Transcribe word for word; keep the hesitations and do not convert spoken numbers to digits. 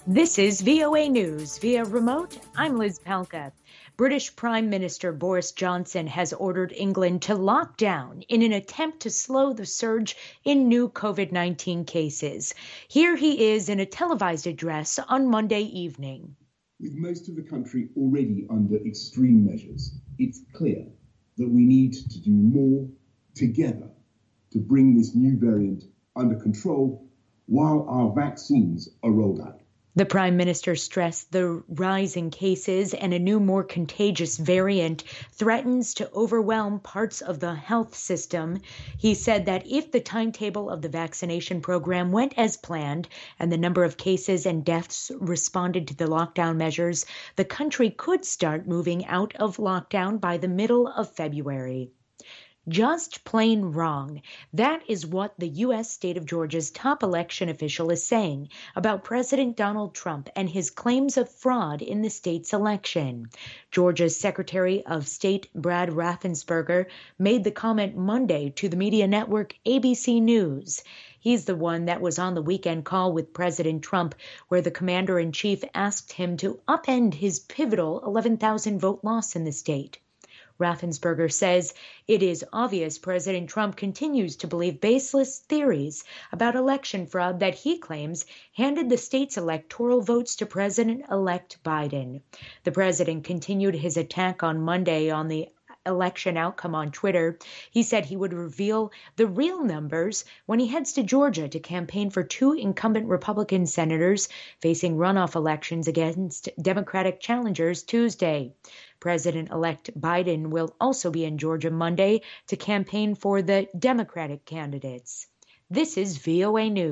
This is V O A News via remote. I'm Liz Palka. British Prime Minister Boris Johnson has ordered England to lock down in an attempt to slow the surge in new COVID nineteen cases. Here he is in a televised address on Monday evening. With most of the country already under extreme measures, it's clear that we need to do more together to bring this new variant under control while our vaccines are rolled out. The Prime Minister stressed the rise in cases and a new, more contagious variant threatens to overwhelm parts of the health system. He said that if the timetable of the vaccination program went as planned and the number of cases and deaths responded to the lockdown measures, the country could start moving out of lockdown by the middle of February. Just plain wrong. That is what the U S state of Georgia's top election official is saying about President Donald Trump and his claims of fraud in the state's election. Georgia's Secretary of State Brad Raffensperger made the comment Monday to the media network A B C News. He's the one that was on the weekend call with President Trump, where the commander-in-chief asked him to upend his pivotal eleven thousand vote loss in the state. Raffensperger says it is obvious President Trump continues to believe baseless theories about election fraud that he claims handed the state's electoral votes to President-elect Biden. The president continued his attack on Monday on the election outcome on Twitter. He said he would reveal the real numbers when he heads to Georgia to campaign for two incumbent Republican senators facing runoff elections against Democratic challengers Tuesday. President-elect Biden will also be in Georgia Monday to campaign for the Democratic candidates. This is V O A News.